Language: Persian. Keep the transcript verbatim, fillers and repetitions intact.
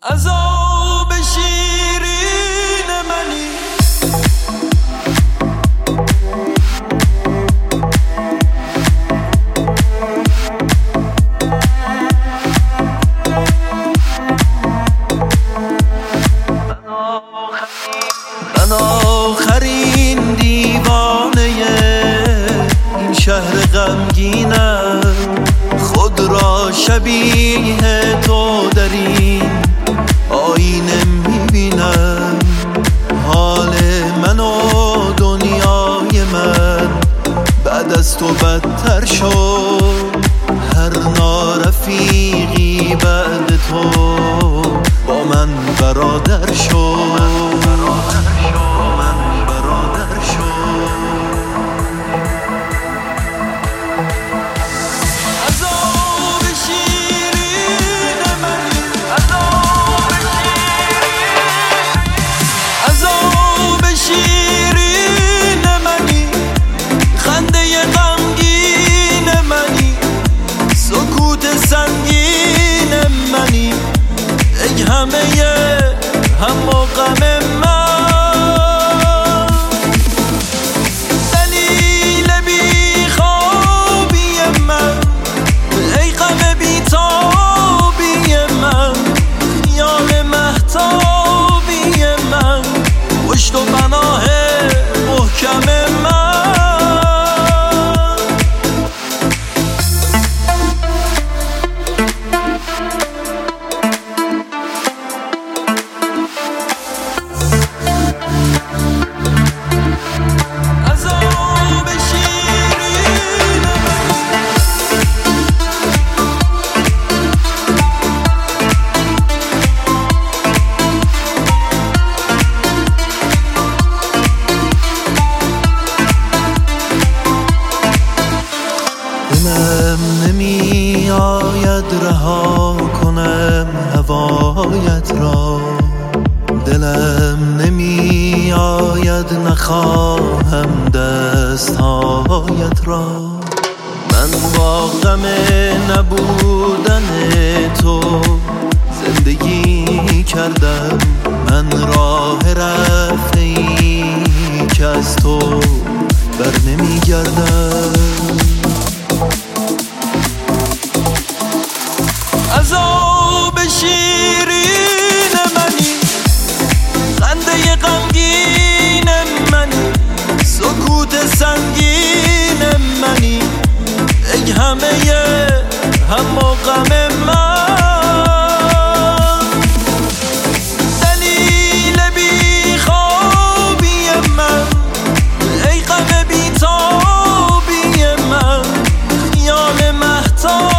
عذاب شیرین منی، من آخرین دیوانه این شهر غمگینم، خود را شبیه تو در این آینه میبینم. حال من و دنیای من بعد از تو بدتر شد، هر نارفیقی بعد تو با من برادر شد. سنگین منی ای همه هم و غم من، دلیل بی خوابی من ای غم بی تابی من، خیال مهتابی من پشت و پناه محکم من. دلم نمی آید رها کنم هوایت را، دلم نمی آید نخواهم دستهایت را. من با غم نبودن تو زندگی کردم، من راه رفته‌ای که از تو بر نمی گردم. عذاب شیرین منی، خنده غمگین منی، سکوت سنگین منی ای همه هم و غم من، دلیل بی خوابی من ای غم بی تابی من، خیال مهتاب